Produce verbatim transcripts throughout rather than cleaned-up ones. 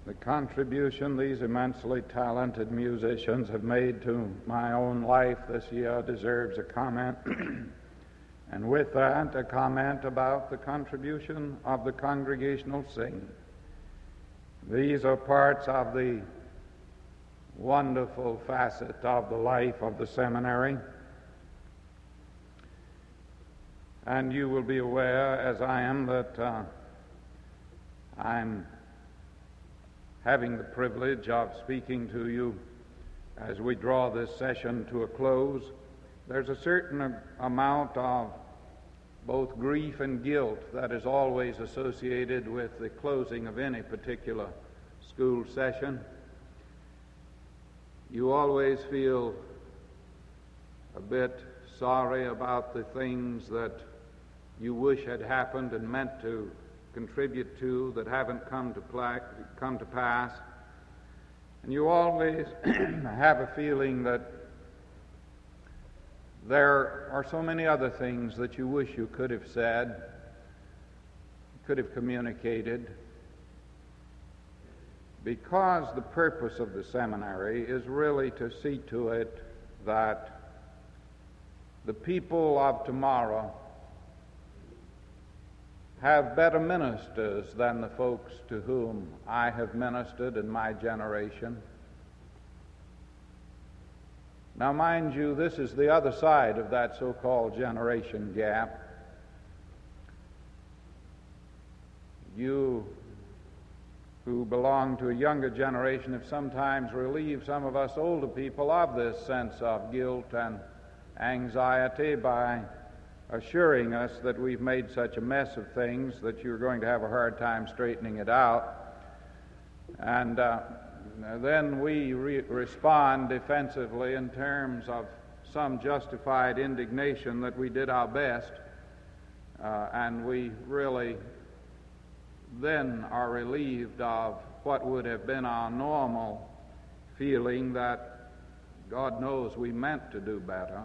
The contribution these immensely talented musicians have made to my own life this year deserves a comment. And with that, a comment about the contribution of the congregational singing. These are parts of the wonderful facet of the life of the seminary. And you will be aware, as I am, that uh, I'm having the privilege of speaking to you as we draw this session to a close. There's a certain amount of both grief and guilt that is always associated with the closing of any particular school session. You always feel a bit sorry about the things that you wish had happened and meant to contribute to that haven't come to pla- come to pass. And you always have a feeling that there are so many other things that you wish you could have said, could have communicated, because the purpose of the seminary is really to see to it that the people of tomorrow have better ministers than the folks to whom I have ministered in my generation. Now, mind you, this is the other side of that so-called generation gap. You who belong to a younger generation have sometimes relieved some of us older people of this sense of guilt and anxiety by assuring us that we've made such a mess of things that you're going to have a hard time straightening it out. And uh, then we re- respond defensively in terms of some justified indignation that we did our best, uh, and we really then are relieved of what would have been our normal feeling that God knows we meant to do better.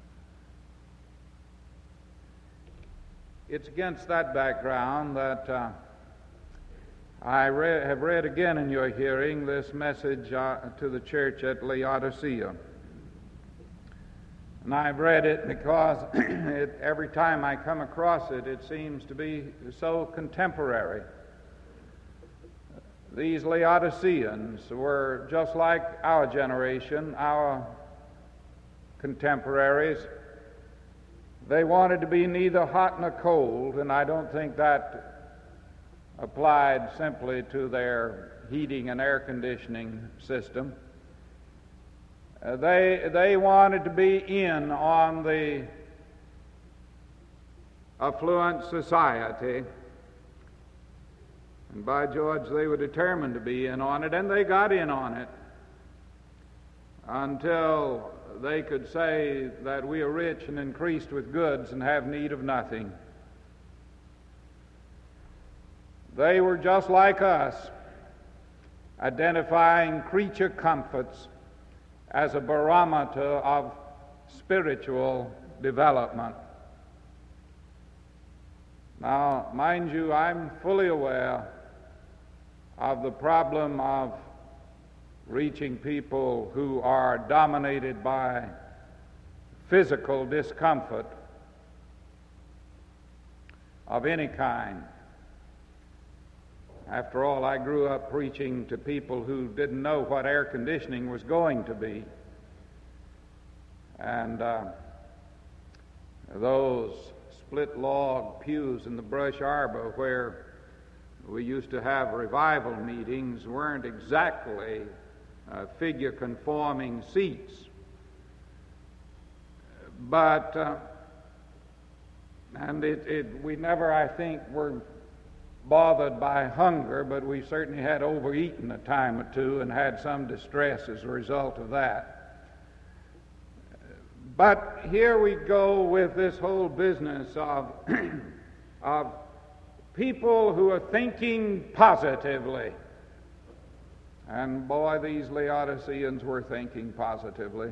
It's against that background that uh, I re- have read again in your hearing this message uh, to the church at Laodicea. And I've read it because it, every time I come across it, it seems to be so contemporary. These Laodiceans were just like our generation, our contemporaries. They wanted to be neither hot nor cold, and I don't think that applied simply to their heating and air conditioning system. Uh, they, they wanted to be in on the affluent society, and by George, they were determined to be in on it, and they got in on it until they could say that we are rich and increased with goods and have need of nothing. They were just like us, identifying creature comforts as a barometer of spiritual development. Now, mind you, I'm fully aware of the problem of reaching people who are dominated by physical discomfort of any kind. After all, I grew up preaching to people who didn't know what air conditioning was going to be. And uh, those split log pews in the Brush Arbor where we used to have revival meetings weren't exactly uh, figure-conforming seats. But, uh, and it, it, we never, I think, were bothered by hunger, but we certainly had overeaten a time or two and had some distress as a result of that. But here we go with this whole business of, of people who are thinking positively. And boy, these Laodiceans were thinking positively.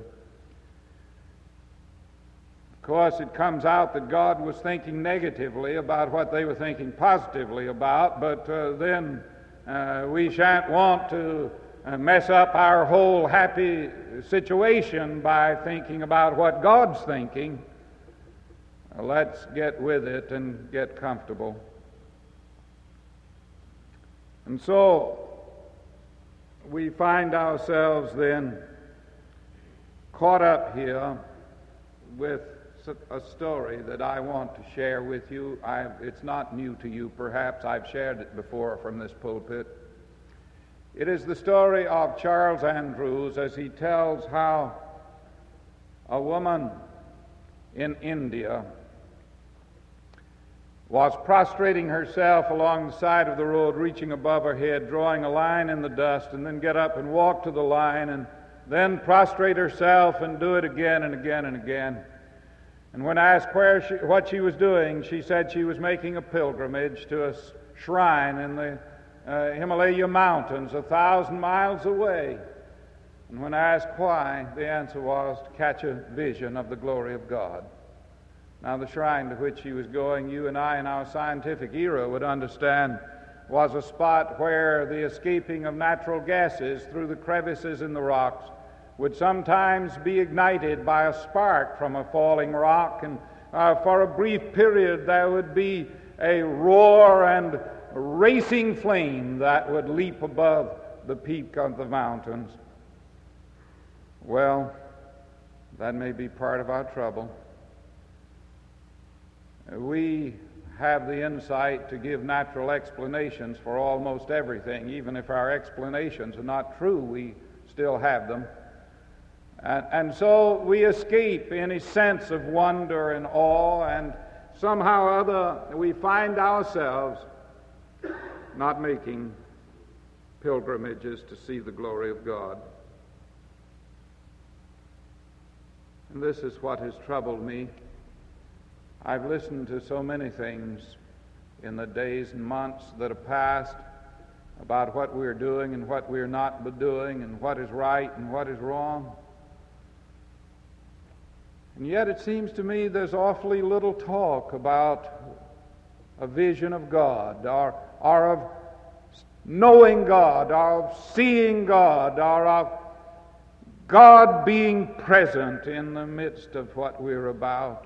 Of course, it comes out that God was thinking negatively about what they were thinking positively about, but uh, then Uh, we shan't want to uh, mess up our whole happy situation by thinking about what God's thinking. Uh, let's get with it and get comfortable. And so we find ourselves then caught up here with a story that I want to share with you. I, it's not new to you, perhaps. I've shared it before from this pulpit. It is the story of Charles Andrews as he tells how a woman in India was prostrating herself along the side of the road, reaching above her head, drawing a line in the dust, and then get up and walk to the line, and then prostrate herself and do it again and again and again. And when asked where she, what she was doing, she said she was making a pilgrimage to a shrine in the uh, Himalaya mountains, a thousand miles away. And when asked why, the answer was to catch a vision of the glory of God. Now, the shrine to which she was going, you and I in our scientific era would understand, was a spot where the escaping of natural gases through the crevices in the rocks would sometimes be ignited by a spark from a falling rock, and uh, for a brief period there would be a roar and racing flame that would leap above the peak of the mountains. Well, that may be part of our trouble. We have the insight to give natural explanations for almost everything. Even if our explanations are not true, we still have them. And, and so we escape any sense of wonder and awe, and somehow or other we find ourselves not making pilgrimages to see the glory of God. And this is what has troubled me. I've listened to so many things in the days and months that have passed about what we're doing and what we're not doing and what is right and what is wrong. And yet it seems to me there's awfully little talk about a vision of God, or, or of knowing God, or of seeing God, or of God being present in the midst of what we're about.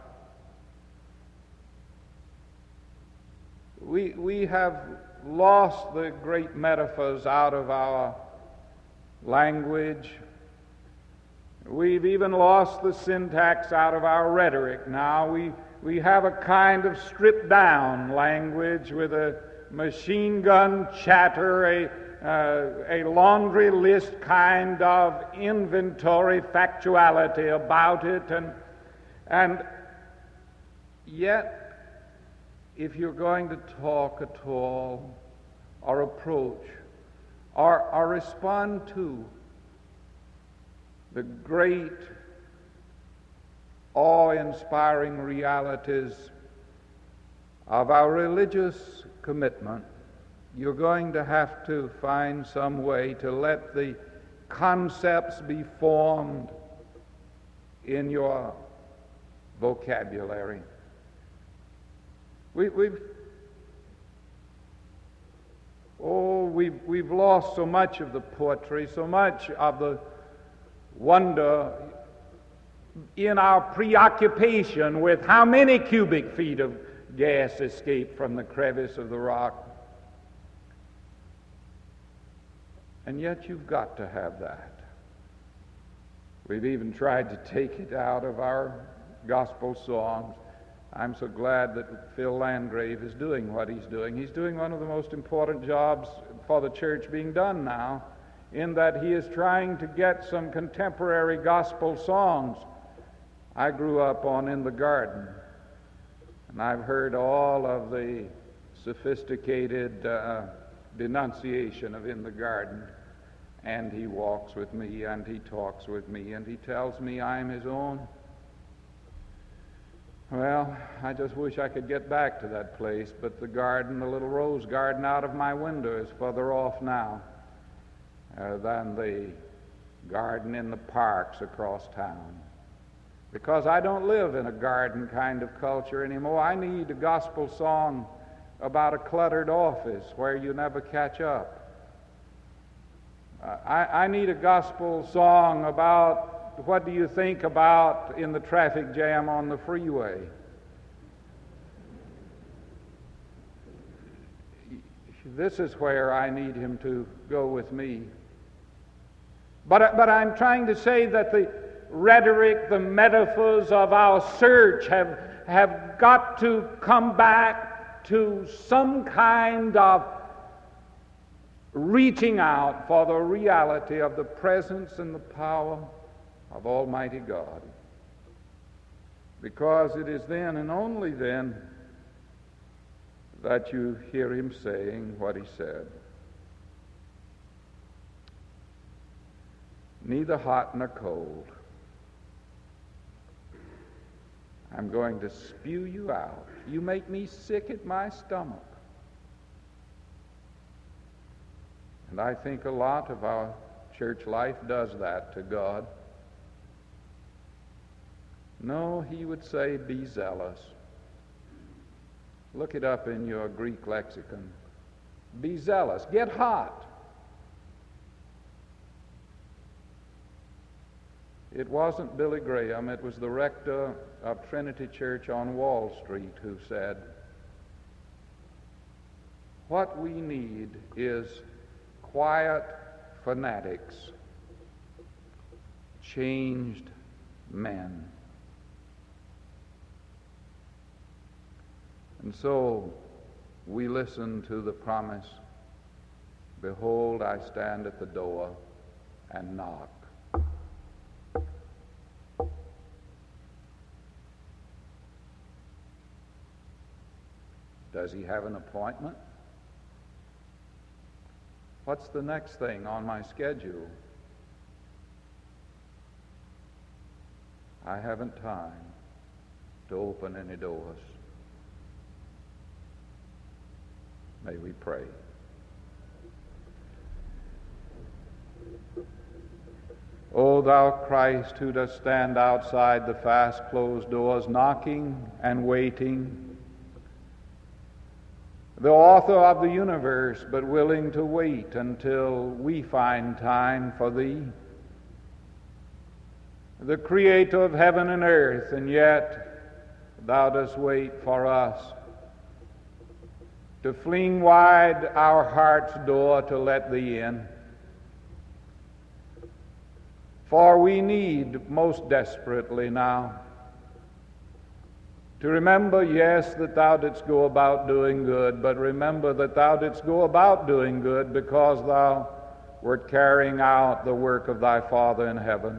We, we have lost the great metaphors out of our language. We've even lost the syntax out of our rhetoric now. We, we have a kind of stripped-down language with a machine gun chatter, a, uh, a laundry list kind of inventory factuality about it. And, and yet, if you're going to talk at all, or approach, or, or respond to the great, awe-inspiring realities of our religious commitment, you're going to have to find some way to let the concepts be formed in your vocabulary. We, we've oh, we've we've lost so much of the poetry, so much of the wonder in our preoccupation with how many cubic feet of gas escape from the crevice of the rock. And yet you've got to have that. We've even tried to take it out of our gospel songs. I'm so glad that Phil Landgrave is doing what he's doing. He's doing one of the most important jobs for the church being done now, in that he is trying to get some contemporary gospel songs. I grew up on In the Garden, and I've heard all of the sophisticated uh, denunciation of In the Garden. And he walks with me, and he talks with me, and he tells me I'm his own. Well, I just wish I could get back to that place, but the garden, the little rose garden out of my window, is further off now uh, than the garden in the parks across town. Because I don't live in a garden kind of culture anymore. I need a gospel song about a cluttered office where you never catch up. I, I need a gospel song about what do you think about in the traffic jam on the freeway. This is where I need him to go with me. But, but I'm trying to say that the rhetoric, the metaphors of our search have, have got to come back to some kind of reaching out for the reality of the presence and the power of Almighty God. Because it is then and only then that you hear him saying what he said. Neither hot nor cold. I'm going to spew you out. You make me sick at my stomach. And I think a lot of our church life does that to God. No, he would say, be zealous. Look it up in your Greek lexicon. Be zealous. Get hot. It wasn't Billy Graham, it was the rector of Trinity Church on Wall Street who said, what we need is quiet fanatics, changed men. And so we listen to the promise, behold, I stand at the door and knock. Does he have an appointment? What's the next thing on my schedule? I haven't time to open any doors. May we pray. O thou Christ, who dost stand outside the fast-closed doors, knocking and waiting, the author of the universe, but willing to wait until we find time for thee, the creator of heaven and earth, and yet thou dost wait for us to fling wide our heart's door to let thee in. For we need most desperately now to remember, yes, that thou didst go about doing good, but remember that thou didst go about doing good because thou wert carrying out the work of thy Father in heaven.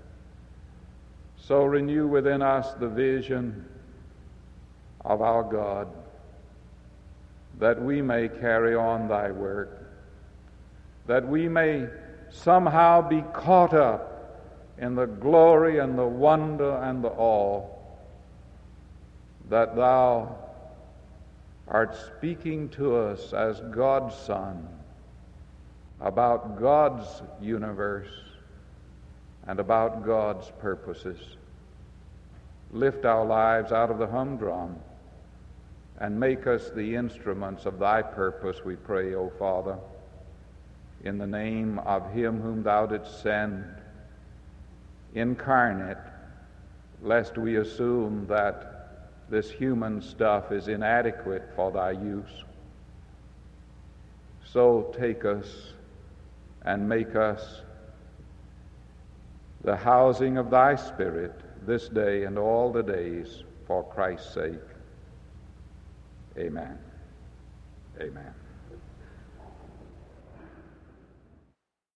So renew within us the vision of our God, that we may carry on thy work, that we may somehow be caught up in the glory and the wonder and the awe that thou art speaking to us as God's Son about God's universe and about God's purposes. Lift our lives out of the humdrum and make us the instruments of thy purpose, we pray, O Father, in the name of him whom thou didst send incarnate, lest we assume that this human stuff is inadequate for thy use. So take us and make us the housing of thy Spirit this day and all the days for Christ's sake. Amen. Amen.